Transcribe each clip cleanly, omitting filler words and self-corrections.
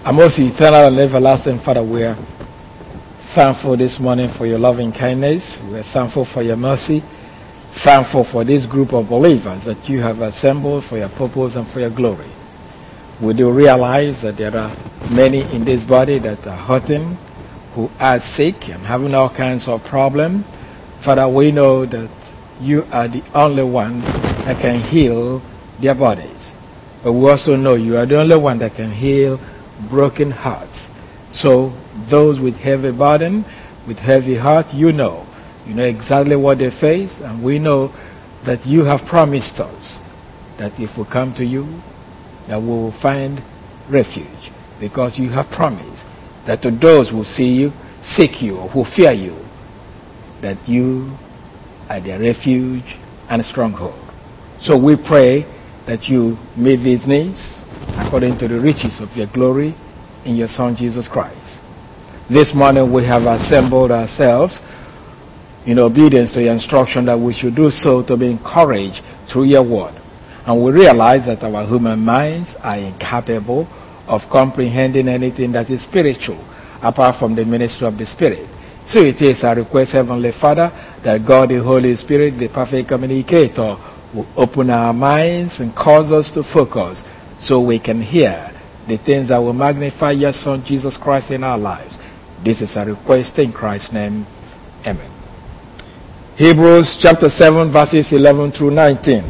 Our most eternal and everlasting Father, we are thankful this morning for your loving kindness. We are thankful for your mercy. Thankful for this group of believers that you have assembled for your purpose and for your glory. We do realize that there are many in this body that are hurting, who are sick and having all kinds of problems. Father, we know that you are the only one that can heal their bodies. But we also know you are the only one that can heal broken hearts. So those with heavy burden, with heavy heart, you know exactly what they face, and we know that you have promised us that if we come to you, that we will find refuge, because you have promised that to those who see you, seek you, or who fear you, that you are their refuge and stronghold. So we pray that you meet these needs according to the riches of your glory in your Son Jesus Christ. This morning we have assembled ourselves in obedience to your instruction that we should do so to be encouraged through your word. And we realize that our human minds are incapable of comprehending anything that is spiritual apart from the ministry of the Spirit. So it is our request, Heavenly Father, that God, the Holy Spirit, the perfect communicator, will open our minds and cause us to focus so we can hear the things that will magnify your Son, Jesus Christ, in our lives. This is a request in Christ's name. Amen. Hebrews chapter 7, verses 11 through 19.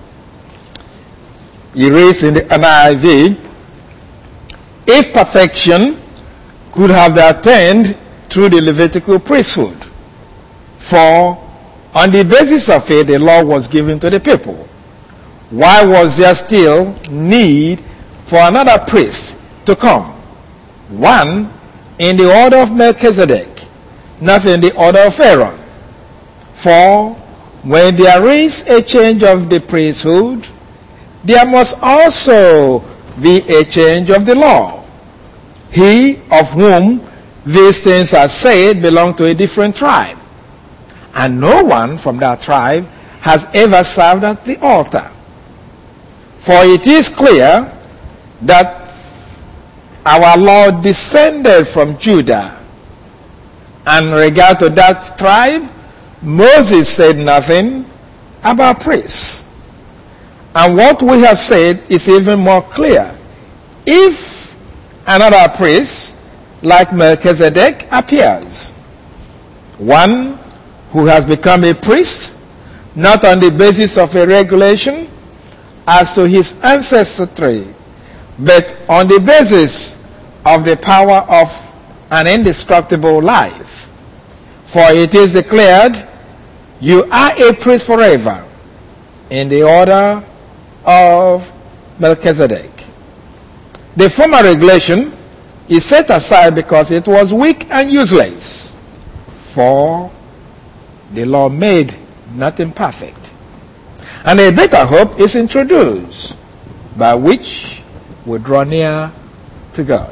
He reads in the NIV, if perfection could have been attained through the Levitical priesthood, for on the basis of it the law was given to the people, why was there still need for another priest to come? One in the order of Melchizedek, not in the order of Aaron. For when there is a change of the priesthood, there must also be a change of the law. He of whom these things are said belonged to a different tribe, and no one from that tribe has ever served at the altar. For it is clear that our Lord descended from Judah, and in regard to that tribe, Moses said nothing about priests. And what we have said is even more clear. If another priest, like Melchizedek, appears, one who has become a priest, not on the basis of a regulation as to his ancestry, but on the basis of the power of an indestructible life. For it is declared, you are a priest forever, in the order of Melchizedek. The former regulation is set aside because it was weak and useless, for the law made nothing perfect. And a better hope is introduced, by which we draw near to God.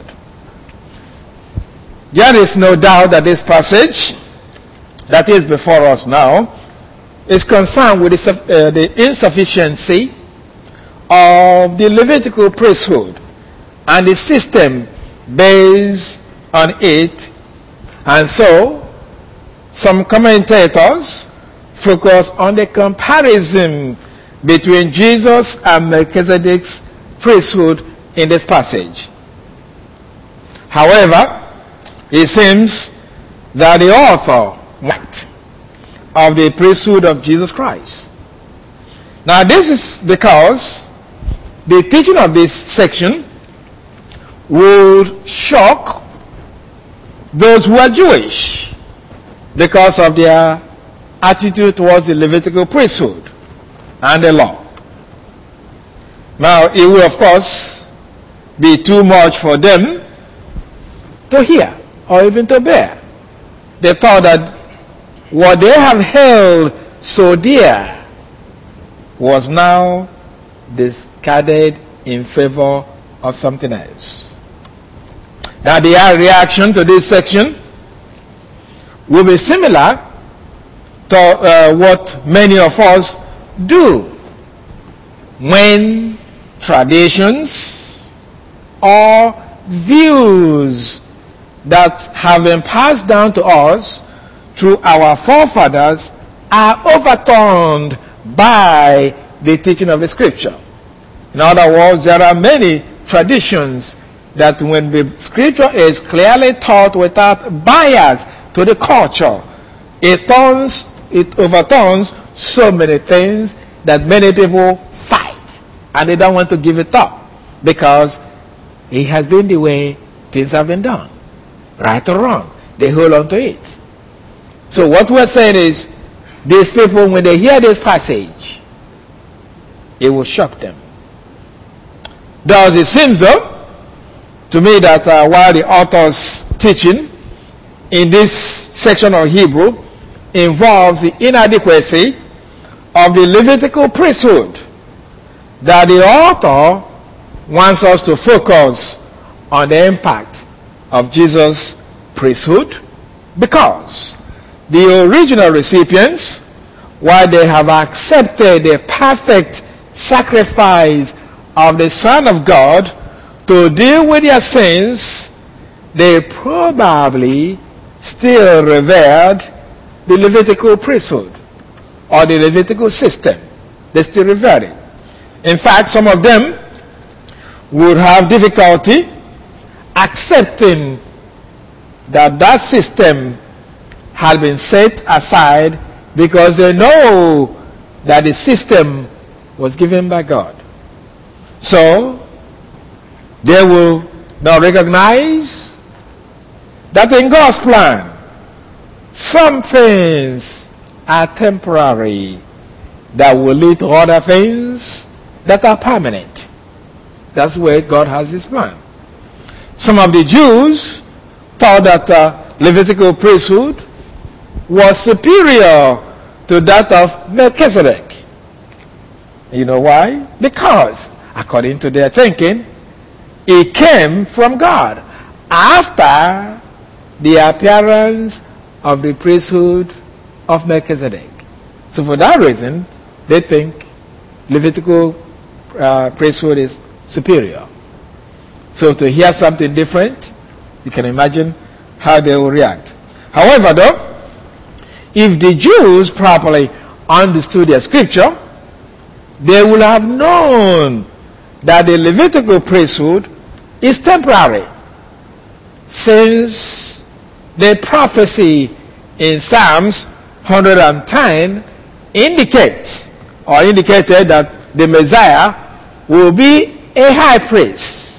There is no doubt that this passage that is before us now is concerned with the insufficiency of the Levitical priesthood and the system based on it. And so, some commentators focus on the comparison between Jesus and Melchizedek's priesthood in this passage. However, it seems that the author of the priesthood of Jesus Christ. Now, this is because the teaching of this section would shock those who are Jewish because of their attitude towards the Levitical priesthood and the law. Now, it will, of course, be too much for them to hear or even to bear. They thought that what they have held so dear was now discarded in favor of something else. Now, the reaction to this section will be similar to what many of us do when traditions or views that have been passed down to us through our forefathers are overturned by the teaching of the Scripture. In other words, there are many traditions that when the Scripture is clearly taught without bias to the culture, it overturns so many things that many people fight and they don't want to give it up because it has been the way things have been done. Right or wrong, they hold on to it. So what we're saying is, these people, when they hear this passage, it will shock them. Thus it seems though to me that while the author's teaching in this section of Hebrew involves the inadequacy of the Levitical priesthood, that the author wants us to focus on the impact of Jesus' priesthood, because the original recipients, while they have accepted the perfect sacrifice of the Son of God to deal with their sins, they probably still revered the Levitical priesthood or the Levitical system. They still revered it. In fact, some of them would have difficulty accepting that that system had been set aside because they know that the system was given by God. So, they will now recognize that in God's plan, some things are temporary that will lead to other things that are permanent. That's where God has his plan. Some of the Jews thought that Levitical priesthood was superior to that of Melchizedek. You know why? Because, according to their thinking, it came from God after the appearance of the priesthood of Melchizedek. So for that reason, they think Levitical priesthood is superior. So to hear something different, you can imagine how they will react. However, though, if the Jews properly understood their scripture, they will have known that the Levitical priesthood is temporary, since the prophecy in Psalms 110 indicated that the Messiah will be a high priest,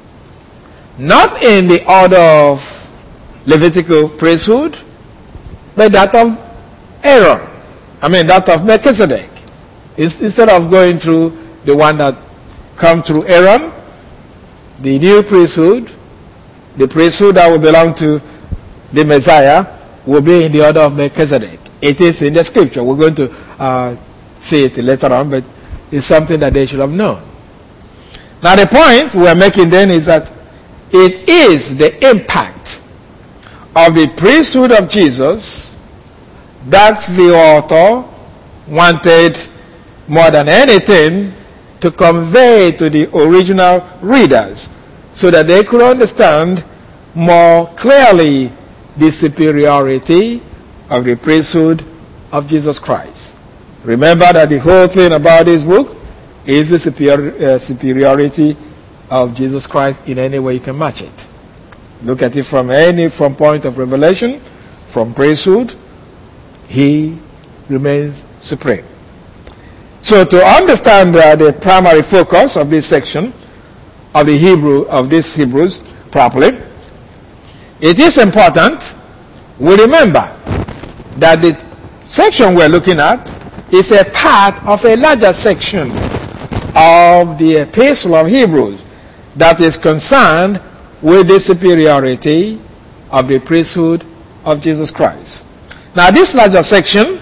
not in the order of Levitical priesthood, but that of Aaron. That of Melchizedek. Instead of going through the one that comes through Aaron, the new priesthood, the priesthood that will belong to the Messiah, will be in the order of Melchizedek. It is in the scripture. We're going to see it later on, but it's something that they should have known. Now the point we're making then is that it is the impact of the priesthood of Jesus that the author wanted more than anything to convey to the original readers so that they could understand more clearly the superiority of the priesthood of Jesus Christ. Remember that the whole thing about this book is the superiority of Jesus Christ in any way you can match it. Look at it from point of revelation, from priesthood, he remains supreme. So to understand the primary focus of this section of these Hebrews properly, it is important we remember that the section we're looking at is a part of a larger section of the Epistle of Hebrews that is concerned with the superiority of the priesthood of Jesus Christ. Now this larger section,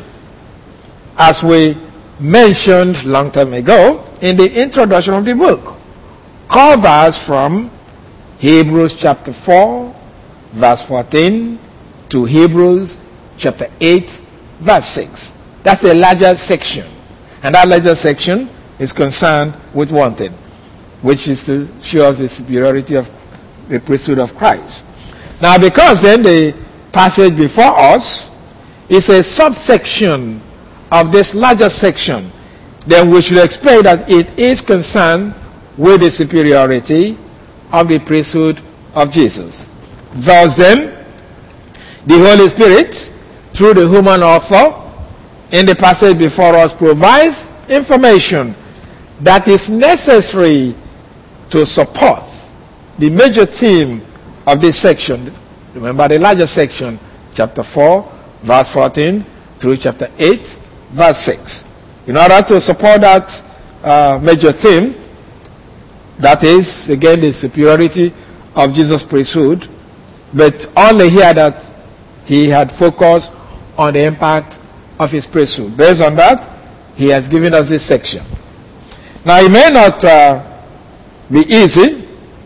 as we mentioned long time ago in the introduction of the book, covers from Hebrews chapter 4 verse 14 to Hebrews chapter 8 verse 6. That's a larger section, and that larger section is concerned with one thing, which is to show us the superiority of the priesthood of Christ. Now, because then the passage before us is a subsection of this larger section, then we should expect that it is concerned with the superiority of the priesthood of Jesus. Thus then, the Holy Spirit, through the human author, in the passage before us, provides information that is necessary to support the major theme of this section. Remember the larger section, chapter 4, verse 14, through chapter 8, verse 6. In order to support that major theme, that is, again, the superiority of Jesus' priesthood, but only here that he had focused on the impact of his priesthood. Based on that, he has given us this section. Now, it may not be easy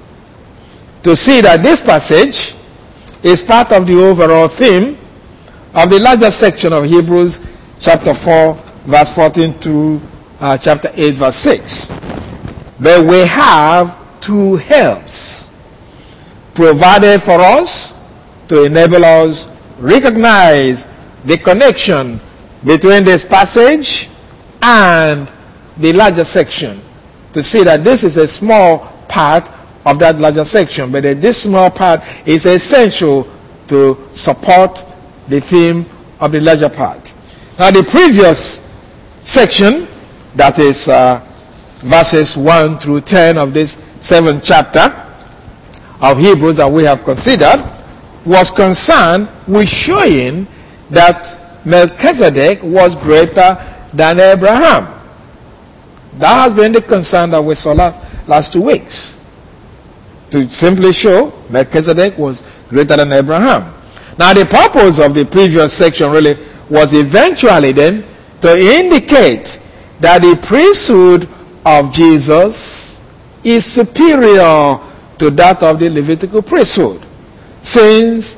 to see that this passage is part of the overall theme of the larger section of Hebrews chapter 4, verse 14 to chapter 8, verse 6. But we have two helps provided for us to enable us recognize the connection between this passage and the larger section, to see that this is a small part of that larger section, but that this small part is essential to support the theme of the larger part. Now, the previous section, that is verses 1 through 10 of this 7th chapter of Hebrews that we have considered, was concerned with showing that Melchizedek was greater than Abraham. That has been the concern that we saw last 2 weeks. To simply show Melchizedek was greater than Abraham. Now, the purpose of the previous section really was eventually then to indicate that the priesthood of Jesus is superior to that of the Levitical priesthood, since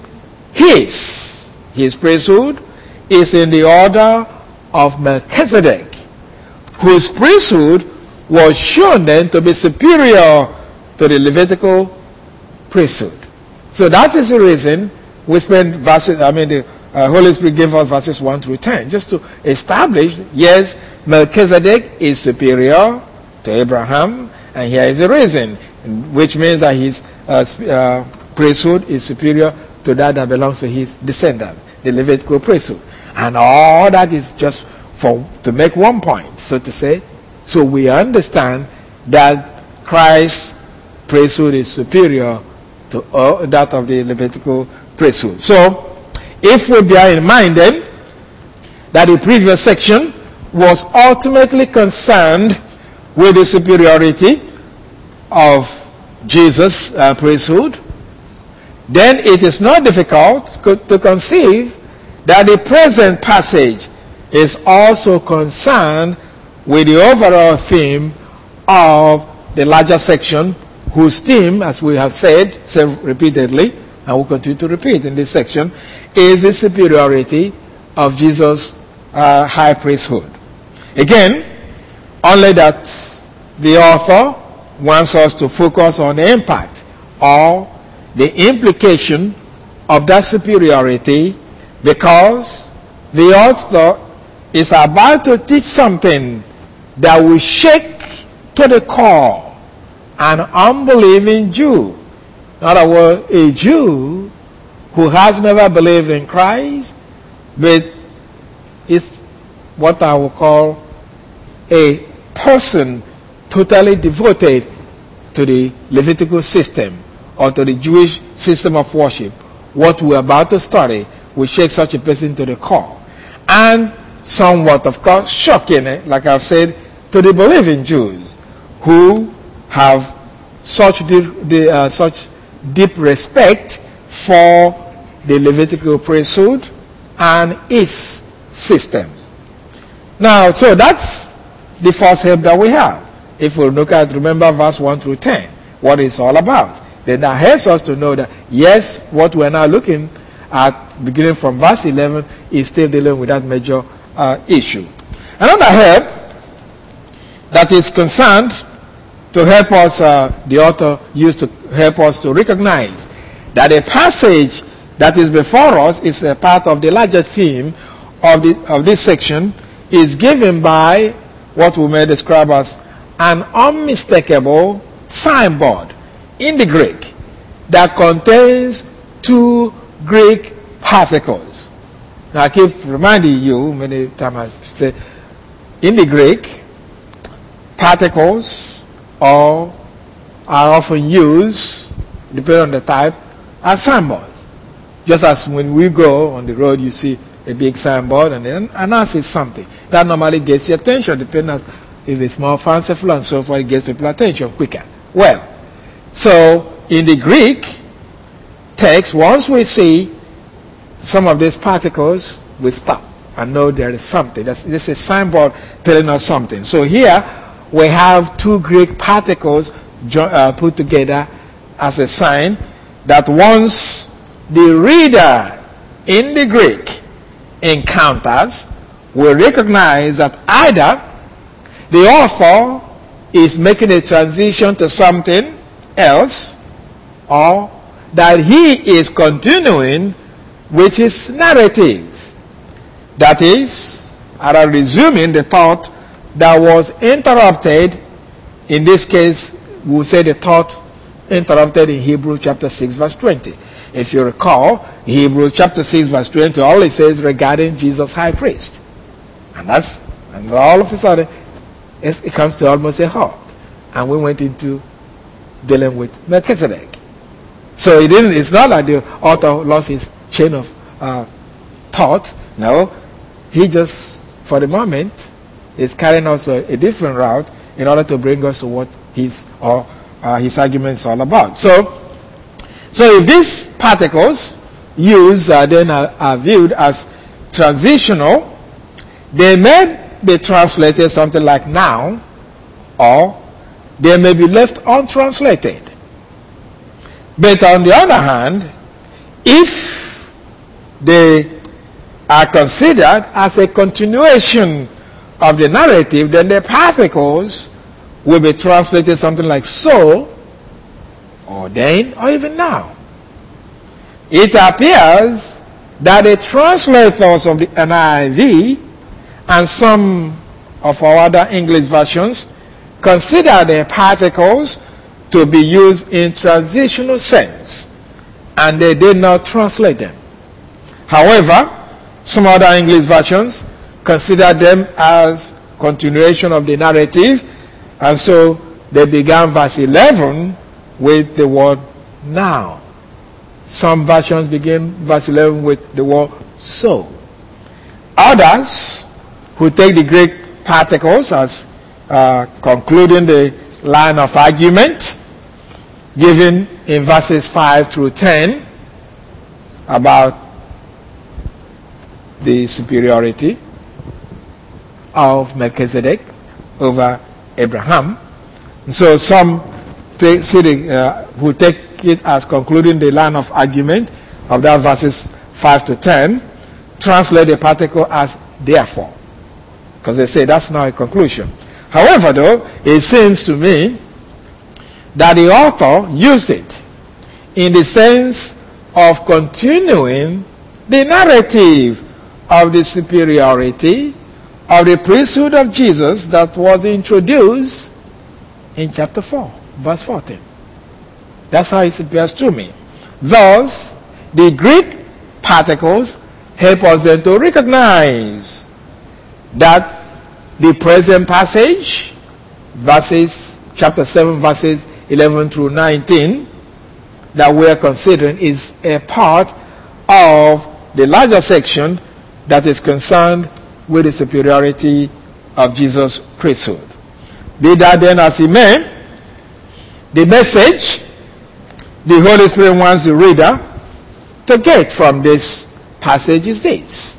his priesthood is in the order of Melchizedek, whose priesthood was shown then to be superior to the Levitical priesthood. So that is the reason we spend the Holy Spirit gave us verses 1 through 10, just to establish, yes, Melchizedek is superior to Abraham, and here is the reason, which means that his priesthood is superior to that belongs to his descendant, the Levitical priesthood. And all that is just to make one point, so to say, so we understand that Christ's priesthood is superior to that of the Levitical priesthood. So, if we bear in mind then that the previous section was ultimately concerned with the superiority of Jesus' priesthood, then it is not difficult to conceive that the present passage is also concerned with the overall theme of the larger section, whose theme, as we have said repeatedly, and we'll continue to repeat in this section, is the superiority of Jesus' high priesthood. Again, only that the author wants us to focus on the impact or the implication of that superiority, because the author is about to teach something that will shake to the core an unbelieving Jew. In other words, a Jew who has never believed in Christ, but is what I will call a person totally devoted to the Levitical system or to the Jewish system of worship. What we're about to study will shake such a person to the core. And somewhat, of course, shocking, like I've said, to the believing Jews who have such deep respect for the Levitical priesthood and its systems. Now, so that's the first help that we have. If we look at, remember verse 1 through 10, what it's all about. Then that helps us to know that, yes, what we're now looking at, beginning from verse 11, is still dealing with that major issue. Another help that is concerned to help us, the author used to help us to recognize that a passage that is before us is a part of the larger theme of this section, is given by what we may describe as an unmistakable signboard in the Greek that contains two Greek particles. Now I keep reminding you many times I say in the Greek, particles are often used, depending on the type, as signboards. Just as when we go on the road, you see a big signboard and then announces something. That normally gets your attention, depending on if it's more fanciful and so forth, it gets people's attention quicker. Well, so in the Greek text, once we see some of these particles, we stop and know there is something. This is a signboard telling us something. So here we have two Greek particles put together as a sign that once the reader in the Greek encounters, we recognize that either the author is making a transition to something else, or that he is continuing with his narrative. That is, either resuming the thought that was interrupted. In this case, we'll say the thought interrupted in Hebrews chapter 6 verse 20. If you recall, Hebrews chapter 6 verse 20, all it says regarding Jesus high priest. And all of a sudden, it comes to almost a halt. And we went into dealing with Melchizedek. So it's not like the author lost his chain of thought. No, he just, for the moment, is carrying us a different route in order to bring us to what his argument is all about. So if these particles used then are viewed as transitional, they may be translated something like now, or they may be left untranslated. But on the other hand, if they are considered as a continuation of the narrative, then the particles will be translated something like so, or then, or even now. It appears that the translators of the NIV and some of our other English versions consider the particles to be used in transitional sense, and they did not translate them. However, some other English versions consider them as continuation of the narrative, and so they began verse 11 with the word now. Some versions begin verse 11 with the word so. Others, who take the Greek particles as concluding the line of argument given in verses 5 through 10 about the superiority of Melchizedek over Abraham. So some who take it as concluding the line of argument of that verses 5 to 10 translate the particle as therefore, because they say that's not a conclusion. However, though, it seems to me that the author used it in the sense of continuing the narrative of the superiority of the priesthood of Jesus that was introduced in chapter 4, verse 14. That's how it appears to me. Thus, the Greek particles help us then to recognize that the present passage, chapter 7, verses 11 through 19, that we are considering is a part of the larger section that is concerned with the superiority of Jesus' priesthood. Be that then as it may, the message the Holy Spirit wants the reader to get from this passage is this: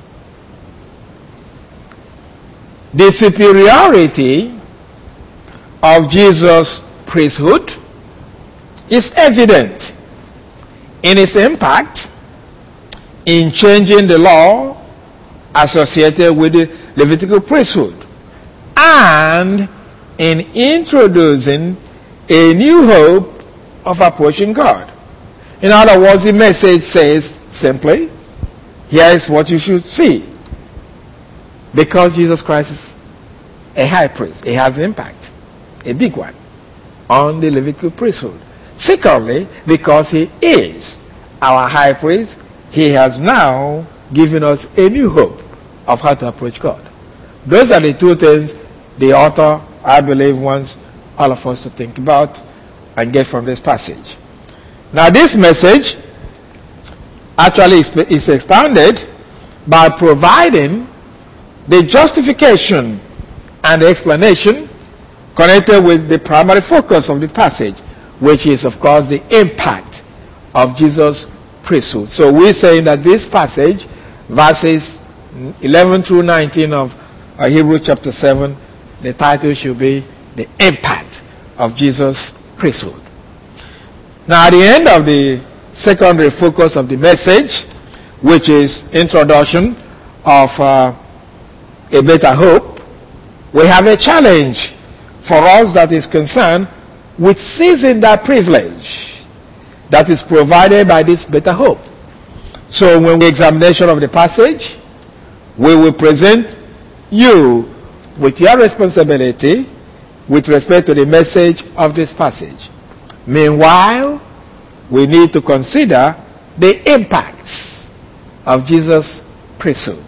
the superiority of Jesus' priesthood is evident in its impact in changing the law associated with the Levitical priesthood and in introducing a new hope of approaching God. In other words, the message says simply, here is what you should see. Because Jesus Christ is a high priest, it has impact, a big one, on the Levitical priesthood. Secondly, because he is our high priest, he has now given us a new hope of how to approach God. Those are the two things the author, I believe, wants all of us to think about and get from this passage. Now, this message actually is expounded by providing the justification and the explanation connected with the primary focus of the passage, which is, of course, the impact of Jesus' priesthood. So we're saying that this passage, verses 11 through 19 of Hebrews chapter 7, the title should be The Impact of Jesus' Priesthood. Now, at the end of the secondary focus of the message, which is introduction of a better hope, we have a challenge for us that is concerned with seizing that privilege that is provided by this better hope. So when we examination of the passage, we will present you with your responsibility with respect to the message of this passage. Meanwhile, we need to consider the impacts of Jesus' priesthood.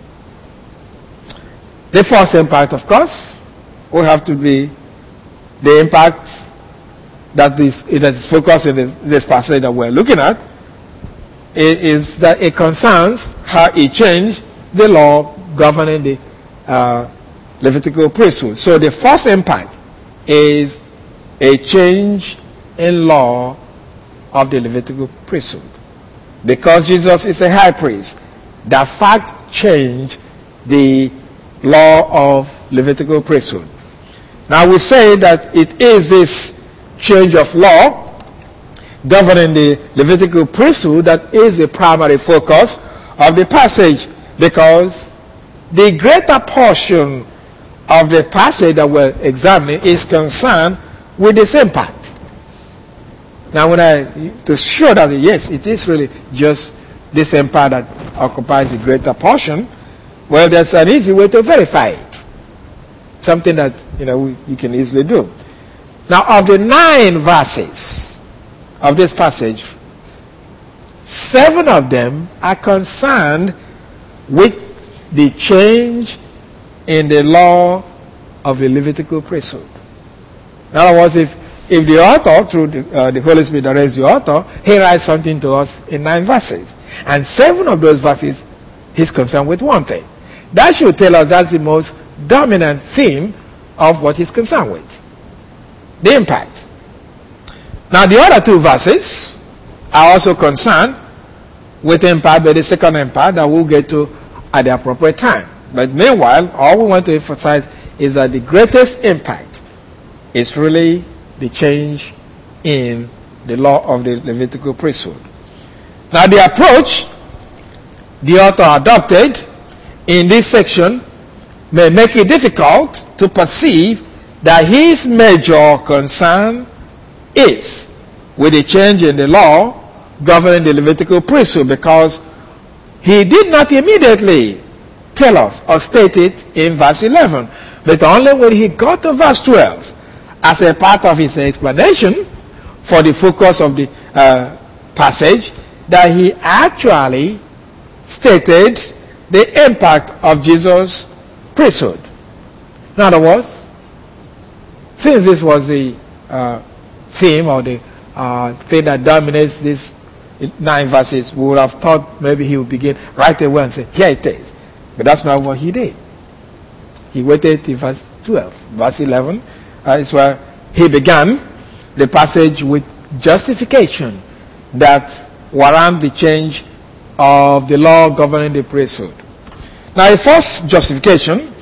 The first impact, of course, will have to be the impact that is focused in this passage that we're looking at. Is that it concerns how it changed the law governing the Levitical priesthood. So the first impact is a change in law of the Levitical priesthood. Because Jesus is a high priest, that fact changed the law of Levitical priesthood. Now we say that it is this change of law governing the Levitical priesthood that is the primary focus of the passage, because the greater portion of the passage that we're examining is concerned with this impact. Now, to show that yes, it is really just this impact that occupies the greater portion, well, there's an easy way to verify it. Something that you can easily do. Now, of the 9 verses of this passage, 7 of them are concerned with the change in the law of the Levitical priesthood. In other words, if the author, through the Holy Spirit that is the author, he writes something to us in 9 verses, and 7 of those verses he's concerned with one thing, that should tell us that's the most dominant theme of what he's concerned with, the impact. Now, the other 2 verses are also concerned with impact, but the second impact that we'll get to at the appropriate time. But meanwhile, all we want to emphasize is that the greatest impact is really the change in the law of the Levitical priesthood. Now, the approach the author adopted in this section may make it difficult to perceive that his major concern is with the change in the law governing the Levitical priesthood, because he did not immediately tell us or state it in verse 11, but only when he got to verse 12 as a part of his explanation for the focus of the passage that he actually stated the impact of Jesus' priesthood. In other words, since this was the theme or the thing that dominates these 9 verses, we would have thought maybe he would begin right away and say, here it is. But that's not what he did. He waited till verse 12. Verse 11 is where he began the passage with justification that warrant the change of the law governing the priesthood. Now, the first justification,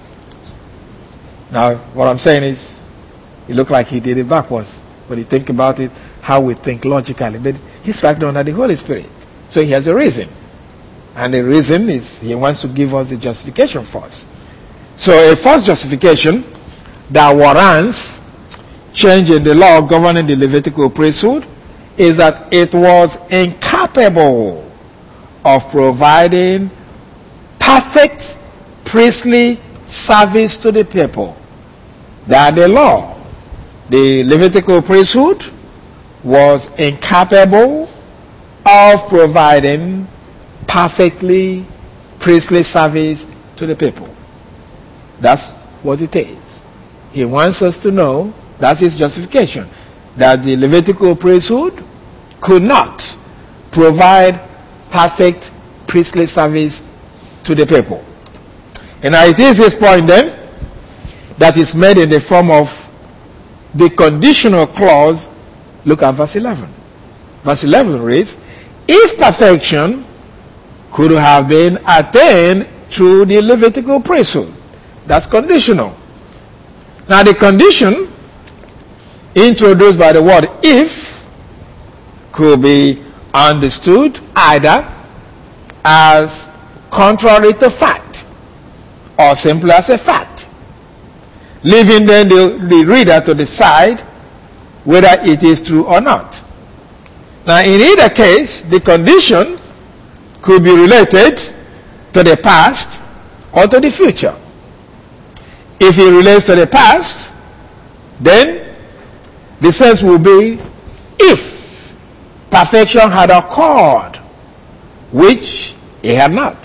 now what I'm saying is, it looked like he did it backwards. When you think about it, how we think logically. But he's right under the Holy Spirit. So he has a reason. And the reason is he wants to give us the justification first. So a first justification that warrants change in the law governing the Levitical priesthood is that it was incapable of providing perfect priestly service to the people. That the law, the Levitical priesthood, was incapable of providing perfectly priestly service to the people. That's what it is. He wants us to know, that's his justification, that the Levitical priesthood could not provide perfect priestly service to the people. And now it is his point then that is made in the form of the conditional clause. Look at verse 11. Verse 11 reads, if perfection could have been attained through the Levitical priesthood. That's conditional. Now the condition introduced by the word if could be understood either as contrary to fact or simply as a fact, leaving then the reader to decide whether it is true or not. Now in either case, the condition could be related to the past or to the future. If it relates to the past, then the sense will be if perfection had occurred, which it had not.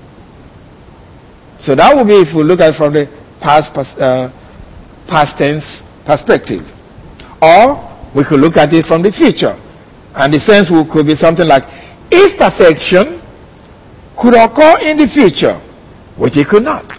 So that would be if we look at it from the past tense perspective. Or we could look at it from the future. And the sense could be something like, if perfection could occur in the future, which it could not.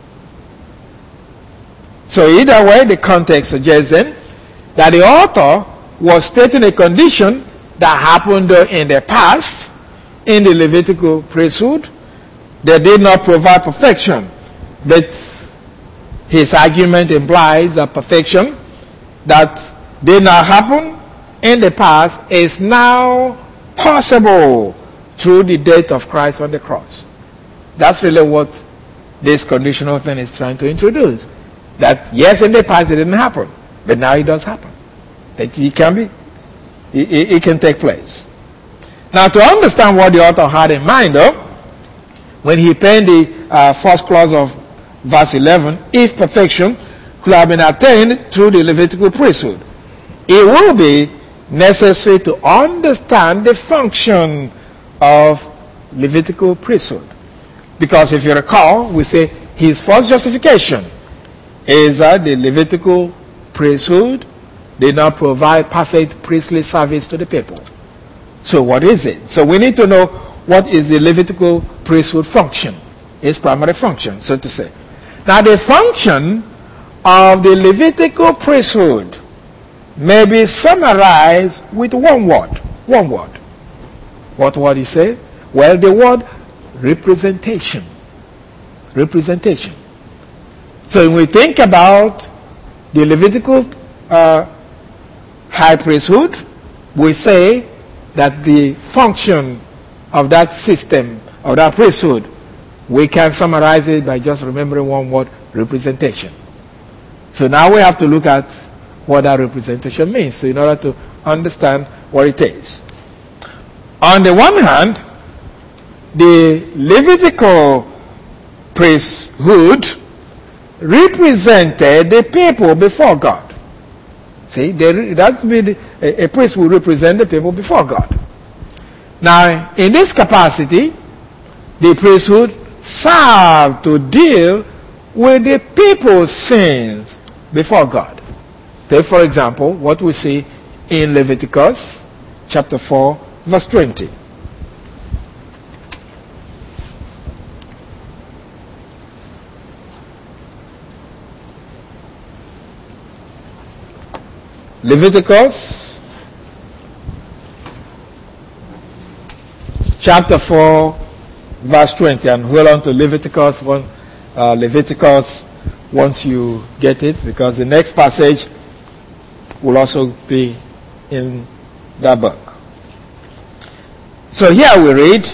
So either way, the context suggests then that the author was stating a condition that happened in the past in the Levitical priesthood. They did not provide perfection, but his argument implies that perfection that did not happen in the past is now possible through the death of Christ on the cross. That's really what this conditional thing is trying to introduce. That yes, in the past it didn't happen, but now it does happen. That it can be, it can take place. Now to understand what the author had in mind though, when he penned the first clause of verse 11, if perfection could have been attained through the Levitical priesthood, it will be necessary to understand the function of Levitical priesthood. Because if you recall, we say his first justification is that the Levitical priesthood did not provide perfect priestly service to the people. So what is it? So we need to know what is the Levitical priesthood function, its primary function, so to say. Now the function of the Levitical priesthood may be summarized with one word. One word. What word he say? Well, the word representation. Representation. So when we think about the Levitical high priesthood, we say that the function of that system, of that priesthood, we can summarize it by just remembering one word, representation. So now we have to look at what that representation means, so in order to understand what it is. On the one hand, the Levitical priesthood represented the people before God. See, that's been a priest will represent the people before God. Now, in this capacity, the priesthood served to deal with the people's sins before God. Take, for example, what we see in Leviticus chapter 4, verse 20. Leviticus chapter 4, verse 20, and hold on to Leviticus once you get it, because the next passage will also be in that book. So here we read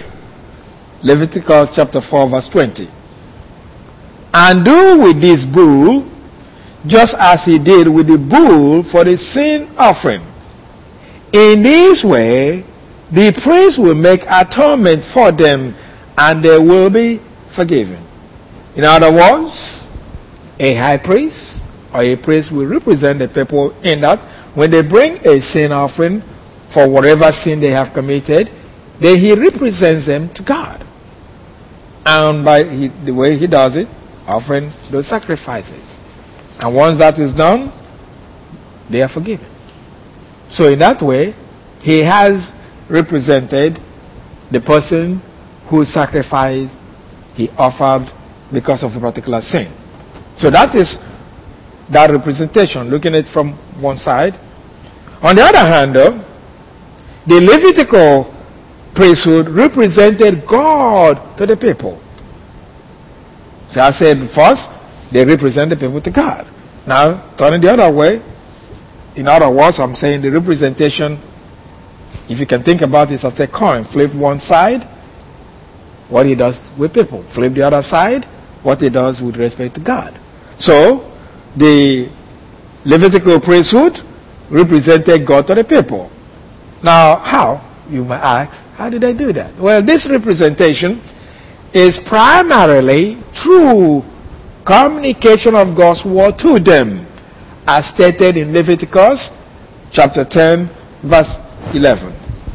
Leviticus chapter 4, verse 20. And do with this bull just as he did with the bull for the sin offering. In this way, the priest will make atonement for them, and they will be forgiven. In other words, a high priest or a priest will represent the people in that when they bring a sin offering for whatever sin they have committed, then he represents them to God. And by the way he does it, offering those sacrifices. And once that is done, they are forgiven. So in that way, he has represented the person whose sacrifice he offered because of a particular sin. So that is that representation, looking at it from one side. On the other hand, though, the Levitical priesthood represented God to the people. So I said first, they represent the people to God. Now, turning the other way, in other words, I'm saying the representation, if you can think about it as a coin, flip one side, what he does with people. Flip the other side, what he does with respect to God. So, the Levitical priesthood represented God to the people. Now, how? You might ask, how did they do that? Well, this representation is primarily through communication of God's word to them, as stated in Leviticus chapter 10, verse 11.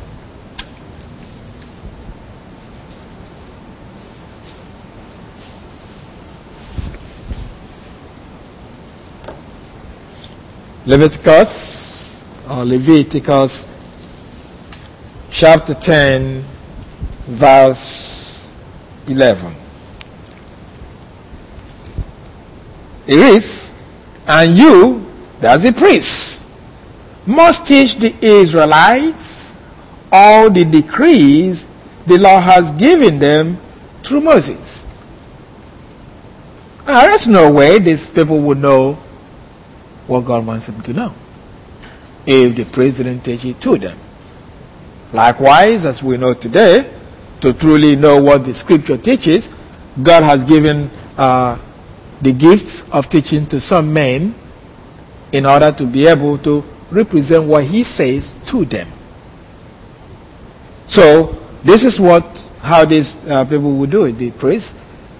Leviticus chapter 10, verse 11. It reads, and you, that's the priest, must teach the Israelites all the decrees the Lord has given them through Moses. Now, there's no way these people would know what God wants them to know if the priest didn't teach it to them. Likewise, as we know today, to truly know what the scripture teaches, God has given the gift of teaching to some men in order to be able to represent what he says to them. So this is how these people will do it. The priests,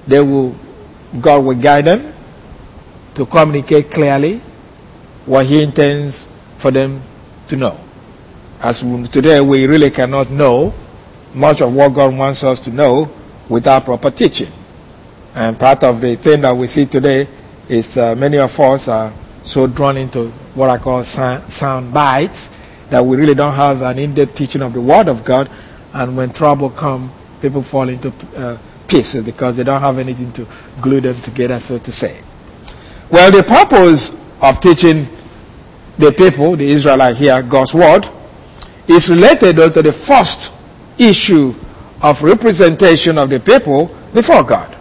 God will guide them to communicate clearly what he intends for them to know. As today we really cannot know much of what God wants us to know without proper teaching. And part of the thing that we see today is many of us are so drawn into what I call sound bites that we really don't have an in-depth teaching of the Word of God. And when trouble comes, people fall into pieces because they don't have anything to glue them together, so to say. Well, the purpose of teaching the people, the Israelites here, God's Word, is related to the first issue of representation of the people before God.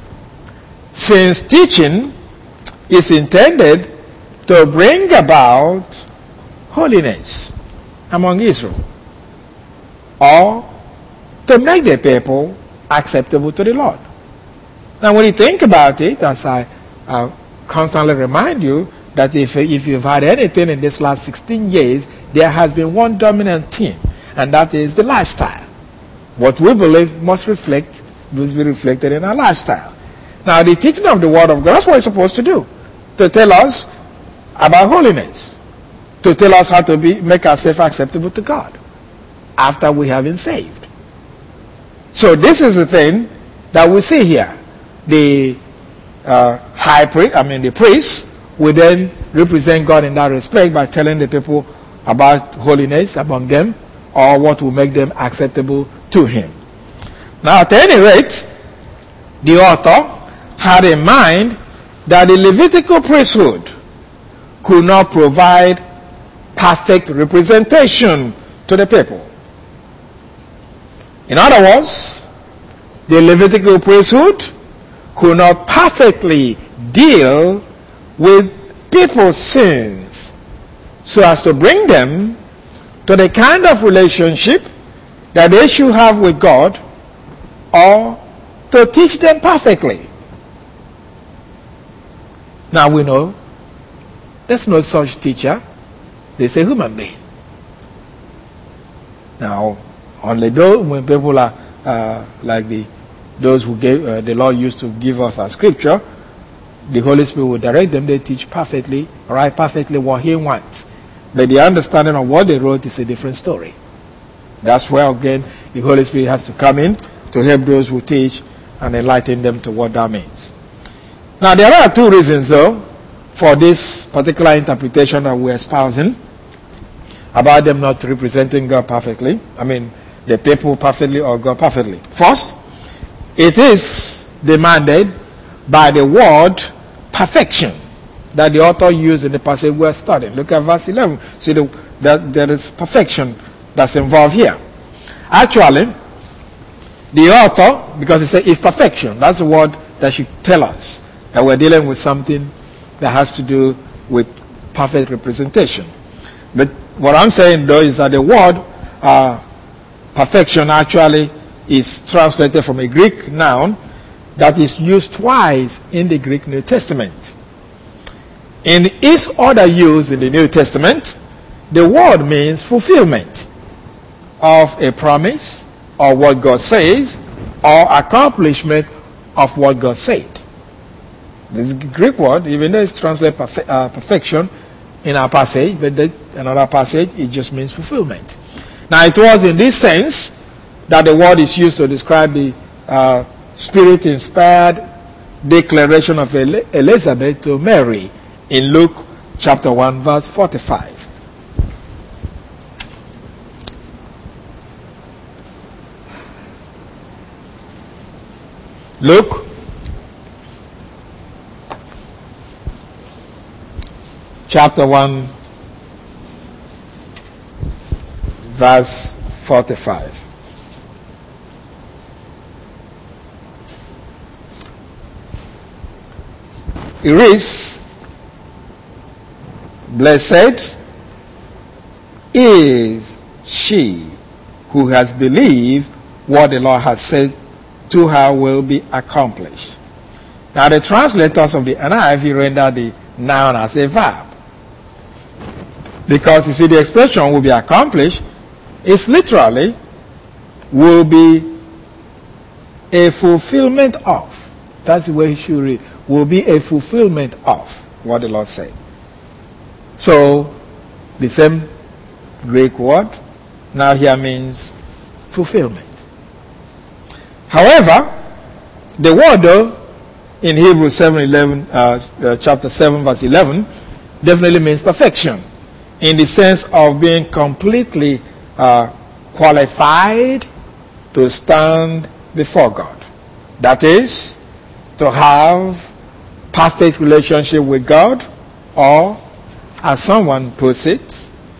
Since teaching is intended to bring about holiness among Israel, or to make the people acceptable to the Lord. Now, when you think about it, as I constantly remind you, that if you've had anything in this last 16 years, there has been one dominant theme, and that is the lifestyle. What we believe must be reflected in our lifestyle. Now, the teaching of the Word of God, that's what it's supposed to do. To tell us about holiness. To tell us how to make ourselves acceptable to God after we have been saved. So this is the thing that we see here. The high priest, the priest, will then represent God in that respect by telling the people about holiness among them, or what will make them acceptable to Him. Now, at any rate, the author had in mind that the Levitical priesthood could not provide perfect representation to the people. In other words, the Levitical priesthood could not perfectly deal with people's sins so as to bring them to the kind of relationship that they should have with God, or to teach them perfectly. Now we know There's no such teacher. They say human being. Now, only those when people are like those who gave the Lord used to give us a scripture, the Holy Spirit will direct them. They teach perfectly, write perfectly what He wants. But the understanding of what they wrote is a different story. That's where again the Holy Spirit has to come in to help those who teach and enlighten them to what that means. Now, there are two reasons, though, for this particular interpretation that we're espousing about them not representing God perfectly. I mean, the people perfectly or God perfectly. First, it is demanded by the word perfection that the author used in the passage we're studying. Look at verse 11. See that there is perfection that's involved here. Actually, the author, because he said it's perfection, that's the word that should tell us that we're dealing with something that has to do with perfect representation. But what I'm saying, though, is that the word perfection actually is translated from a Greek noun that is used twice in the Greek New Testament. In its other use in the New Testament, the word means fulfillment of a promise or what God says, or accomplishment of what God said. This Greek word, even though it's translated perfection in our passage, but another passage, it just means fulfillment. Now, it was in this sense that the word is used to describe the Spirit-inspired declaration of Elizabeth to Mary in Luke chapter 1, verse 45. Luke chapter 1, verse 45. It reads, "Blessed is she who has believed what the Lord has said to her will be accomplished." Now, the translators of the NIV render the noun as a verb. Because you see, the expression will be accomplished is literally will be a fulfillment of. That's the way you should read. Will be a fulfillment of what the Lord said. So, the same Greek word now here means fulfillment. However, the word though in Hebrews 7:11, chapter 7, verse 11, definitely means perfection, in the sense of being completely qualified to stand before God. That is, to have perfect relationship with God, or, as someone puts it,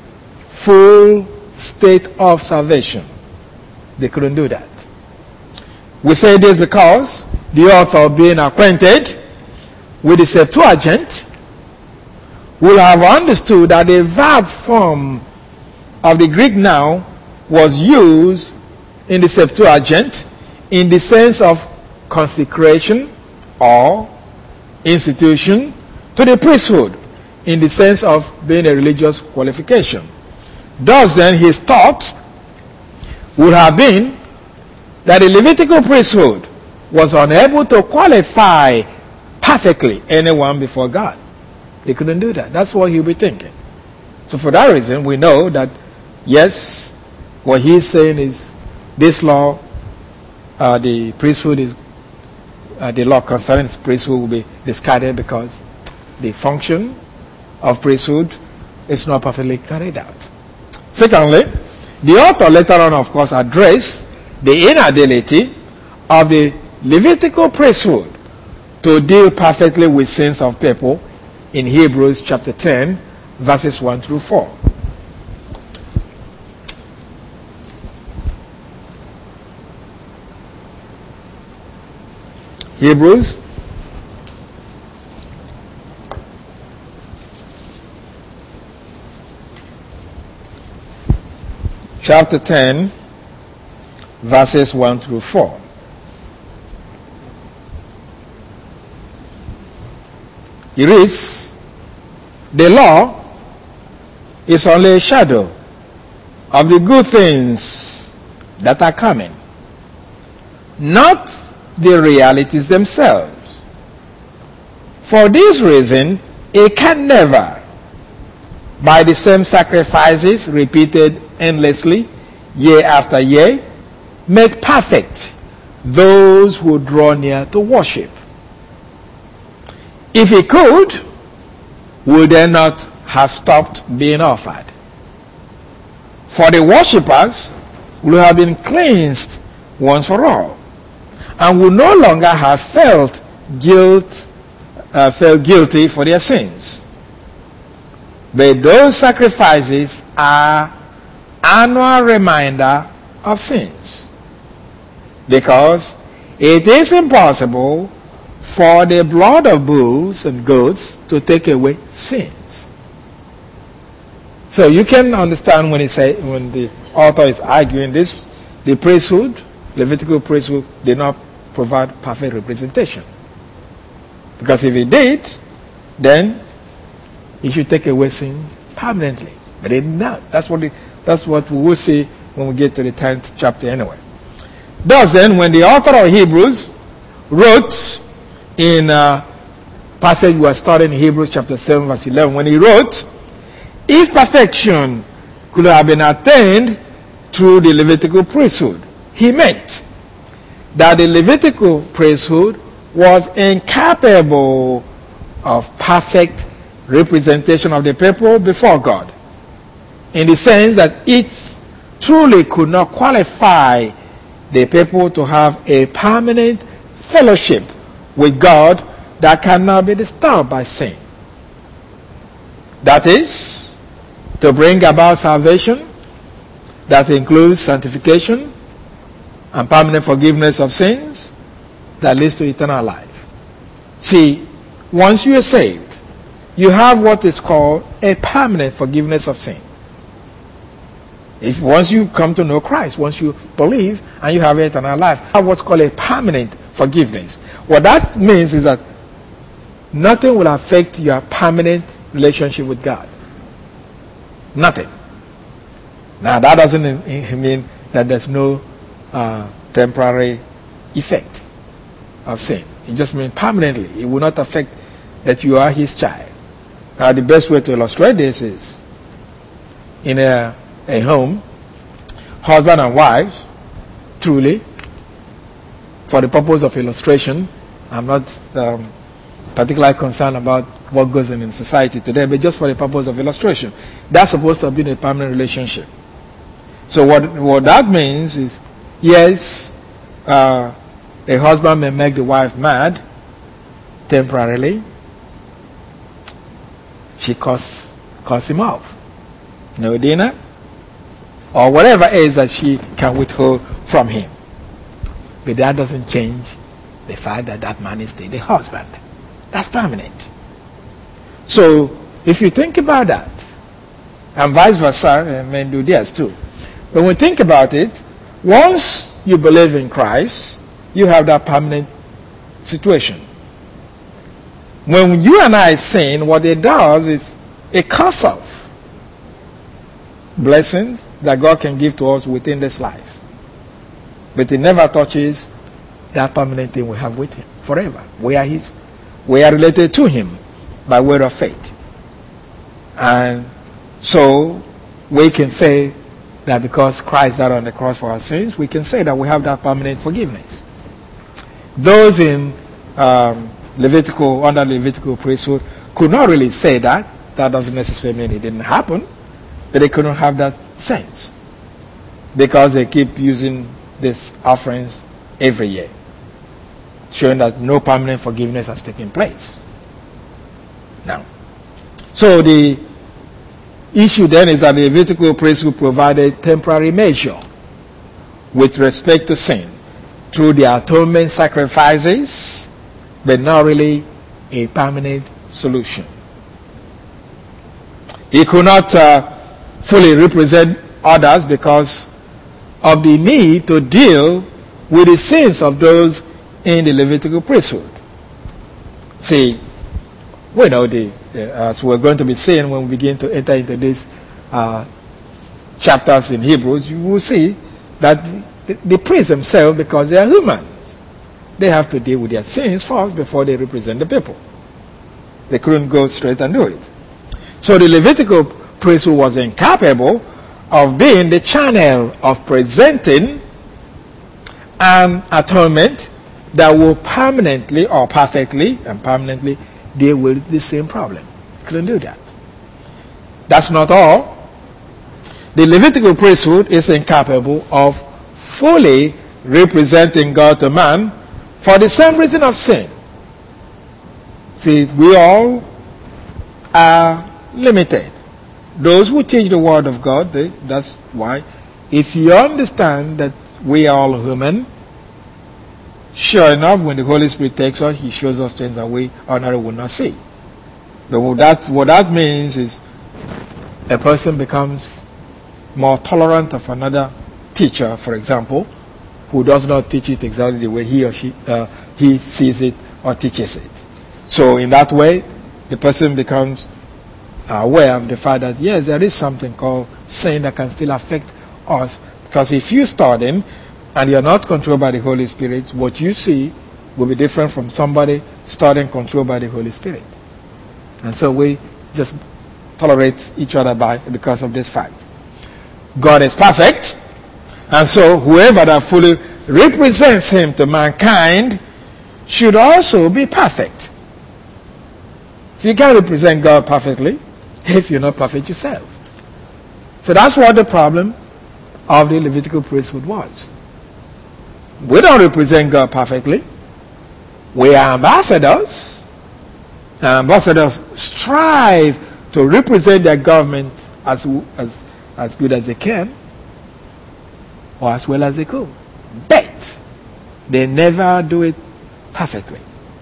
full state of salvation. They couldn't do that. We say this because the author, being acquainted with the Septuagint, will have understood that the verb form of the Greek noun was used in the Septuagint in the sense of consecration or institution to the priesthood, in the sense of being a religious qualification. Thus then, his thought would have been that the Levitical priesthood was unable to qualify perfectly anyone before God. They couldn't do that. That's what he'll be thinking. So for that reason, we know that, yes, what he's saying is this law, the priesthood is, the law concerning priesthood will be discarded because the function of priesthood is not perfectly carried out. Secondly, the author later on, of course, addressed the inability of the Levitical priesthood to deal perfectly with sins of people in Hebrews chapter 10, verses 1 through 4. Hebrews chapter 10, verses 1 through 4. It reads, The law is only a shadow of the good things that are coming, not the realities themselves. For this reason, it can never, by the same sacrifices repeated endlessly, year after year, make perfect those who draw near to worship. If it could, would they not have stopped being offered? For the worshippers will have been cleansed once for all, and will no longer have felt guilty for their sins. But those sacrifices are annual reminder of sins, because it is impossible for the blood of bulls and goats to take away sins. So you can understand when the author is arguing this, the priesthood, Levitical priesthood, did not provide perfect representation. Because if it did, then it should take away sin permanently. But it did not. That's what we will see when we get to the 10th chapter anyway. Thus then, when the author of Hebrews wrote in passage we are studying in Hebrews chapter 7 verse 11, when he wrote, if perfection could have been attained through the Levitical priesthood, he meant that the Levitical priesthood was incapable of perfect representation of the people before God, in the sense that it truly could not qualify the people to have a permanent fellowship with God that cannot be disturbed by sin. That is, to bring about salvation that includes sanctification and permanent forgiveness of sins that leads to eternal life. See, once you are saved, you have what is called a permanent forgiveness of sin. If once you come to know Christ, once you believe and you have eternal life, you have what's called a permanent forgiveness. What that means is that nothing will affect your permanent relationship with God. Nothing. Now that doesn't mean that there's no temporary effect of sin. It just means permanently. It will not affect that you are his child. Now the best way to illustrate this is in a home, husband and wives, truly, for the purpose of illustration, I'm not particularly concerned about what goes on in society today, but just for the purpose of illustration, that's supposed to have been a permanent relationship. So what that means is, yes, a husband may make the wife mad temporarily. She cuts him off. No dinner, or whatever it is that she can withhold from him. But that doesn't change the fact that that man is still the husband. That's permanent. So, if you think about that, and vice versa, men do this too. When we think about it, once you believe in Christ, you have that permanent situation. When you and I sin, what it does is it cuts off blessings that God can give to us within this life. But it never touches that permanent thing we have with him forever. We are his. We are related to him by word of faith. And so we can say that because Christ died on the cross for our sins, we can say that we have that permanent forgiveness. Those in under Levitical priesthood could not really say that. That doesn't necessarily mean it didn't happen, but they couldn't have that sense because they keep using these offerings every year, showing that no permanent forgiveness has taken place. Now, so the issue then is that the Levitical priesthood provided temporary measure with respect to sin through the atonement sacrifices, but not really a permanent solution. He could not fully represent others because of the need to deal with the sins of those in the Levitical priesthood. See, we know the as we're going to be seeing when we begin to enter into these chapters in Hebrews, you will see that the priests themselves, because they are humans, they have to deal with their sins first before they represent the people. They couldn't go straight and do it. So the Levitical priesthood was incapable of being the channel of presenting an atonement that will permanently or perfectly and permanently deal with the same problem. Couldn't do that. That's not all. The Levitical priesthood is incapable of fully representing God to man for the same reason of sin. See, we all are limited. Those who teach the word of God, that's why. If you understand that we are all human, sure enough, when the Holy Spirit takes us, He shows us things that we ordinarily would not see. But what that means is a person becomes more tolerant of another teacher, for example, who does not teach it exactly the way he or she he sees it or teaches it. So in that way, the person becomes aware of the fact that yes, there is something called sin that can still affect us. Because if you study and you're not controlled by the Holy Spirit, what you see will be different from somebody studying controlled by the Holy Spirit. And so we just tolerate each other because of this fact. God is perfect, and so whoever that fully represents Him to mankind should also be perfect. So you can't represent God perfectly if you're not perfect yourself. So that's what the problem of the Levitical priesthood was. We don't represent God perfectly. We are ambassadors. And ambassadors strive to represent their government as good as they can, or as well as they could. But they never do it perfectly.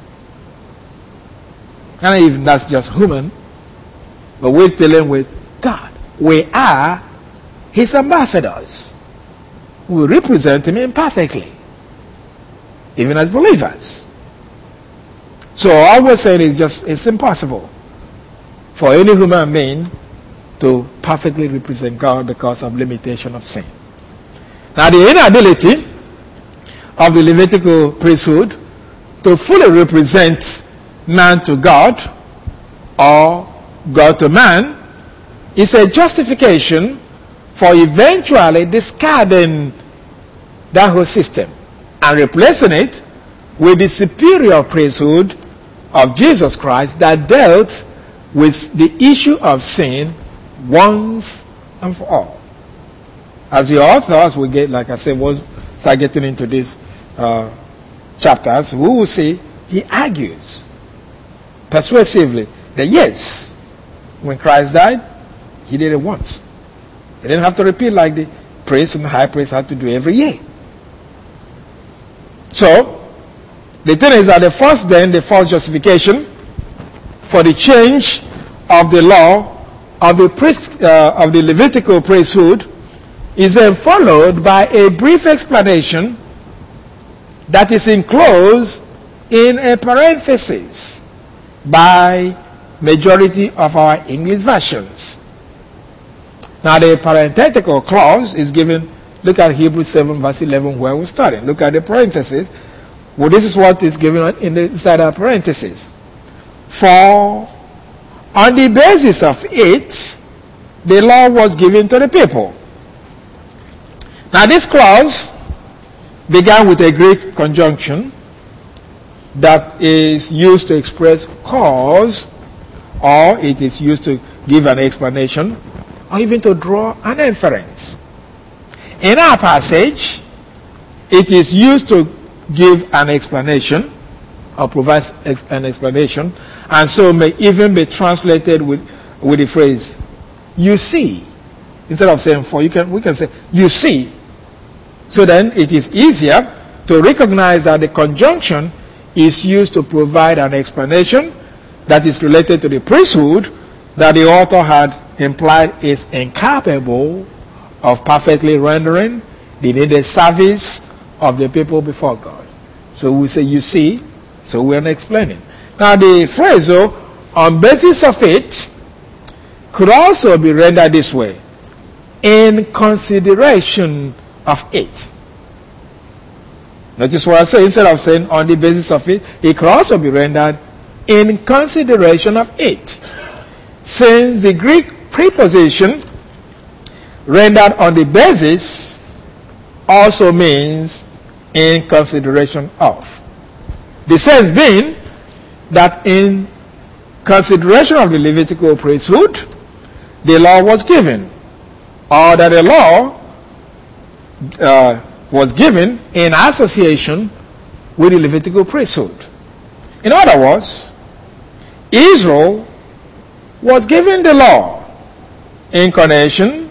And even that's just human, but we're dealing with God. We are His ambassadors. We represent Him imperfectly, even as believers. So all we're saying is it's impossible for any human being to perfectly represent God because of limitation of sin. Now the inability of the Levitical priesthood to fully represent man to God or God to man is a justification for eventually discarding that whole system and replacing it with the superior priesthood of Jesus Christ that dealt with the issue of sin once and for all. As the authors will get, like I said, we'll start getting into these chapters, we will see he argues persuasively that yes, when Christ died, He did it once. He didn't have to repeat like the priest and the high priest had to do every year. So, the thing is that the first justification for the change of the law of the Levitical priesthood is then followed by a brief explanation that is enclosed in a parenthesis by majority of our English versions. Now the parenthetical clause is given, look at Hebrews 7 verse 11 where we're starting. Look at the parenthesis. Well, this is what is given inside our parenthesis. For on the basis of it, the law was given to the people. Now this clause began with a Greek conjunction that is used to express cause, or it is used to give an explanation, or even to draw an inference. In our passage, it is used to give an explanation, or provide an explanation, and so may even be translated with the phrase, you see. Instead of saying for, we can say, you see. So then it is easier to recognize that the conjunction is used to provide an explanation that is related to the priesthood that the author had implied is incapable of perfectly rendering the needed service of the people before God. So we say, you see, so we're not explaining. Now the phrase, on basis of it could also be rendered this way: in consideration of it. Notice what I say. Instead of saying on the basis of it, it could also be rendered in consideration of it, since the Greek preposition rendered on the basis also means in consideration of. The sense being that in consideration of the Levitical priesthood, the law was given, or that the law was given in association with the Levitical priesthood. In other words, Israel was given the law in connection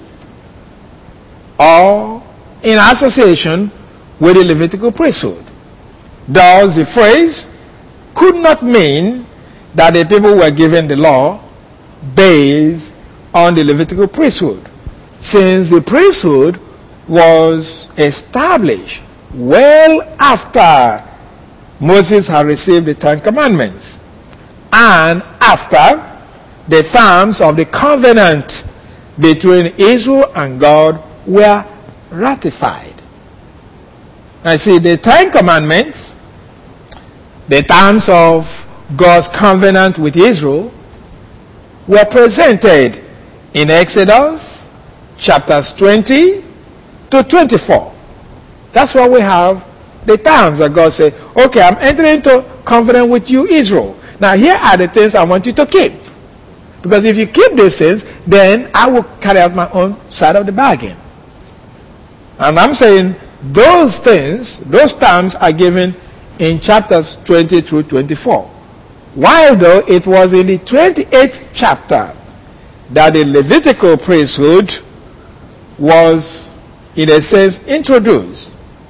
or in association with the Levitical priesthood. Thus, the phrase could not mean that the people were given the law based on the Levitical priesthood, since the priesthood was established well after Moses had received the Ten Commandments and after the terms of the covenant between Israel and God were ratified. I see the Ten Commandments, the terms of God's covenant with Israel, were presented in Exodus chapters 20 to 24. That's why we have the terms that God said, okay, I'm entering into covenant with you, Israel. Now here are the things I want you to keep. Because if you keep these things, then I will carry out my own side of the bargain. And I'm saying those things, those terms are given in chapters 20 through 24. While though it was in the 28th chapter that the Levitical priesthood was, in a sense, introduced.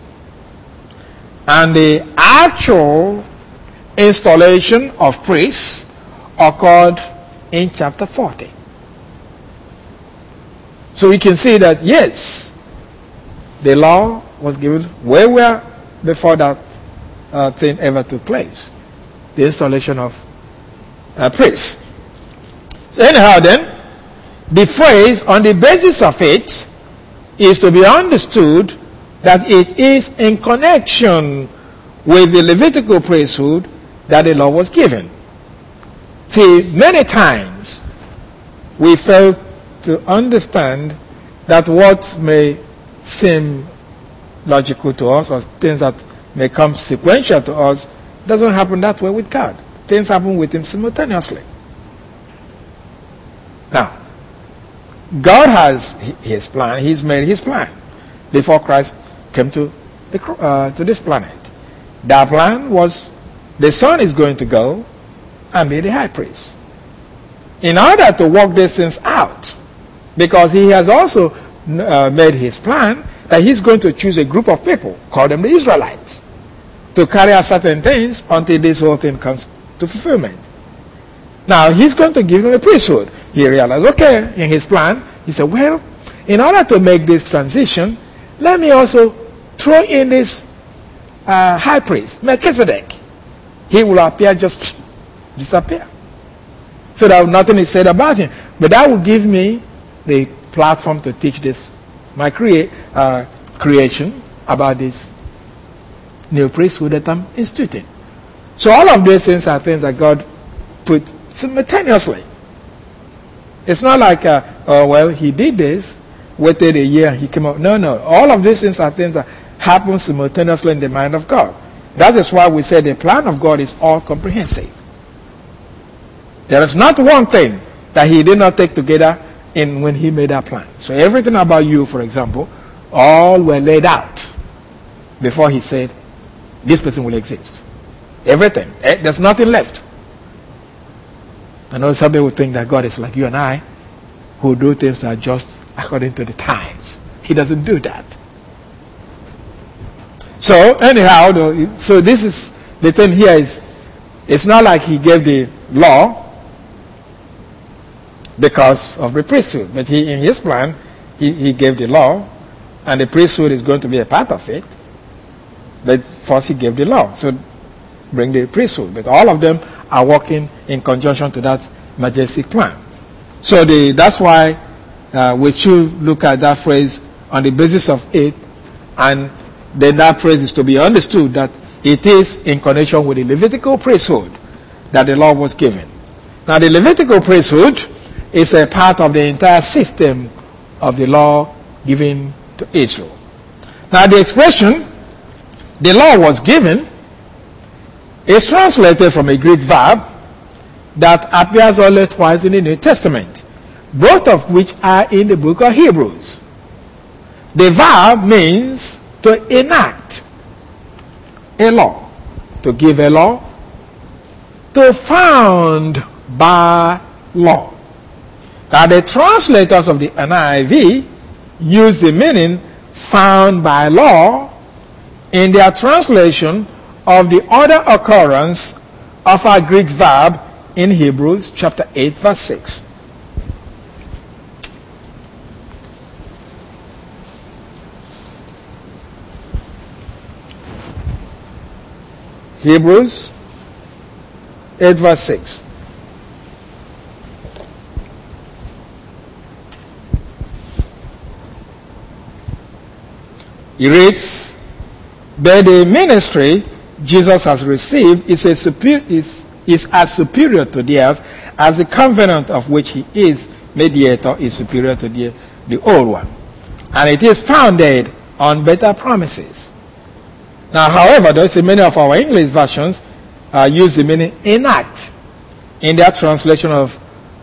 And the actual installation of priests occurred in chapter 40. So we can see that, yes, the law was given where we were before that thing ever took place. The installation of priests. So anyhow then, the phrase on the basis of it is to be understood that it is in connection with the Levitical priesthood that the law was given. See, many times we fail to understand that what may seem logical to us, or things that may come sequential to us, doesn't happen that way with God. Things happen with Him simultaneously. Now, God has His plan. He's made His plan before Christ came to this planet. That plan was the Son is going to go and be the high priest. In order to work these things out, because He has also made His plan that He's going to choose a group of people, call them the Israelites, to carry out certain things until this whole thing comes to fulfillment. Now, He's going to give them a priesthood. He realized, okay, in His plan, He said, well, in order to make this transition, let me also throw in this high priest, Melchizedek. He will appear, just disappear. So that nothing is said about him. But that will give me the platform to teach this, my creation, about this new priesthood that I'm instituting. So all of these things are things that God put simultaneously. It's not like, well, He did this, waited a year, He came out. No. All of these things are things that happen simultaneously in the mind of God. That is why we say the plan of God is all comprehensive. There is not one thing that He did not take together when He made that plan. So everything about you, for example, all were laid out before He said, this person will exist. Everything. There's nothing left. I know some people think that God is like you and I, who do things that are just according to the times. He doesn't do that. So anyhow, so this is the thing here is, it's not like He gave the law because of the priesthood, but in His plan, he gave the law, and the priesthood is going to be a part of it. But first He gave the law, so bring the priesthood. But all of them are working in conjunction to that majestic plan. So that's why we should look at that phrase on the basis of it, and then that phrase is to be understood that it is in connection with the Levitical priesthood that the law was given. Now, the Levitical priesthood is a part of the entire system of the law given to Israel. Now, the expression, the law was given, is translated from a Greek verb that appears only twice in the New Testament, both of which are in the book of Hebrews. The verb means to enact a law, to give a law, to found by law. Now, the translators of the NIV use the meaning found by law in their translation of the other occurrence of our Greek verb in Hebrews chapter 8, verse 6. Hebrews 8, verse 6. He reads, "But the ministry Jesus has received is as superior to theirs as the covenant of which he is mediator is superior to the old one. And it is founded on better promises." Now, however, those in many of our English versions use the meaning enact in their translation of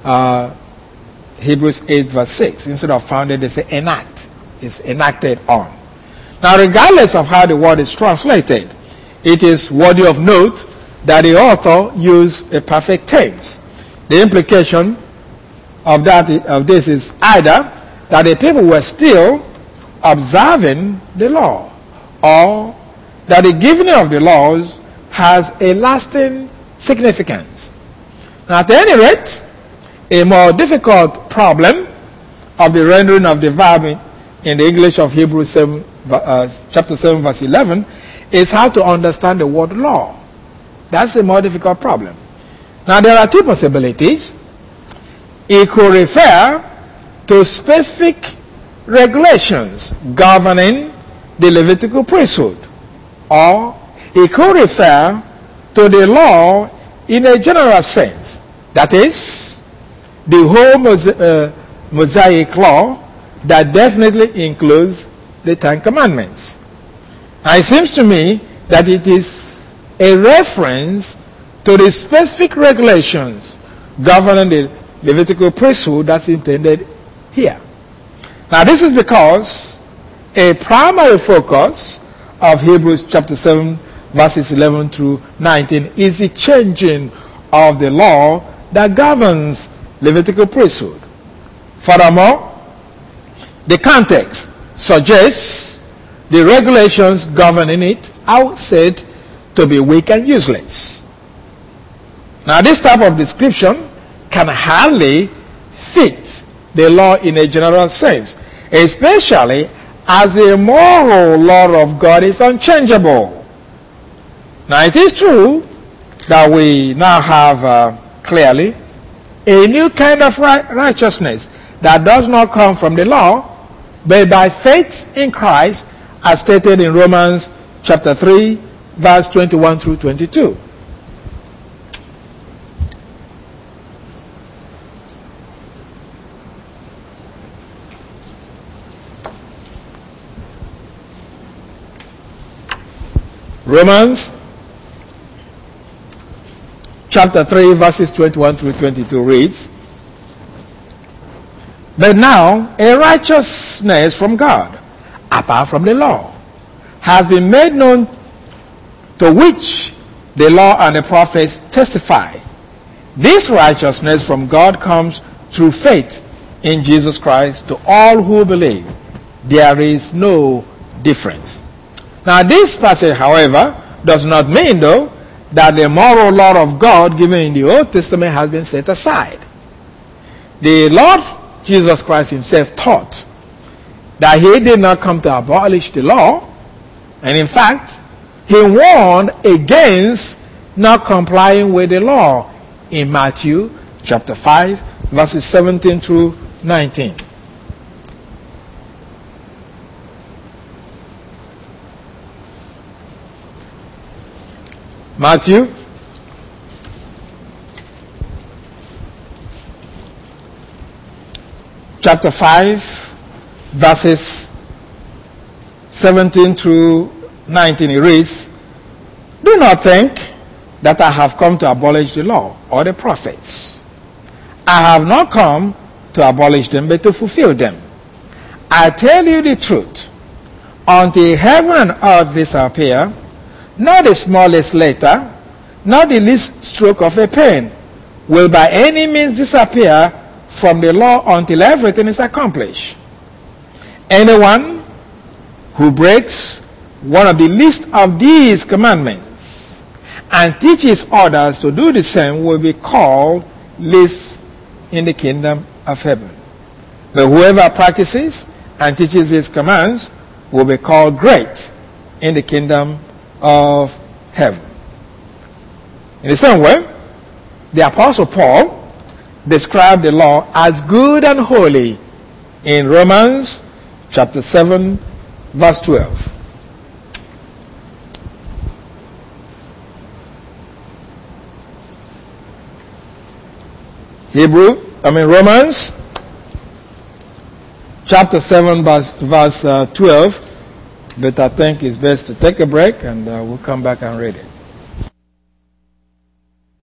Hebrews 8, verse 6. Instead of founded, they say enact. It's enacted on. Now, regardless of how the word is translated, it is worthy of note that the author used a perfect tense. The implication of this is either that the people were still observing the law, or that the giving of the laws has a lasting significance. Now, at any rate, a more difficult problem of the rendering of the verb in the English of Hebrews 7, chapter 7, verse 11, is how to understand the word law. That's a more difficult problem. Now, there are two possibilities. It could refer to specific regulations governing the Levitical priesthood, or it could refer to the law in a general sense. That is, the whole Mosaic law that definitely includes the Ten Commandments. Now, it seems to me that it is a reference to the specific regulations governing the Levitical priesthood that's intended here. Now, this is because a primary focus of Hebrews chapter 7, verses 11 through 19 is the changing of the law that governs Levitical priesthood. Furthermore, the context suggests the regulations governing it are said to be weak and useless. Now, this type of description can hardly fit the law in a general sense, especially as the moral law of God is unchangeable. Now, it is true that we now have clearly a new kind of righteousness that does not come from the law, but by faith in Christ, as stated in Romans chapter 3, verse 21 through 22. Romans chapter 3, verses 21 through 22 reads, "But now a righteousness from God, apart from the law, has been made known, to which the law and the prophets testify. This righteousness from God comes through faith in Jesus Christ to all who believe. There is no difference." Now, this passage, however, does not mean, though, that the moral law of God given in the Old Testament has been set aside. The Lord Jesus Christ himself taught that he did not come to abolish the law, and in fact, he warned against not complying with the law in Matthew chapter 5, verses 17 through 19. Matthew chapter 5, verses 17 through 19, it reads, "Do not think that I have come to abolish the law or the prophets. I have not come to abolish them, but to fulfill them. I tell you the truth, until heaven and earth disappear, not the smallest letter, not the least stroke of a pen will by any means disappear from the law until everything is accomplished. Anyone who breaks one of the least of these commandments and teaches others to do the same will be called least in the kingdom of heaven. But whoever practices and teaches his commands will be called great in the kingdom of heaven." In the same way, the Apostle Paul described the law as good and holy in Romans chapter 7, verse 12. Romans chapter 7, verse 12. But I think it's best to take a break, and we'll come back and read it.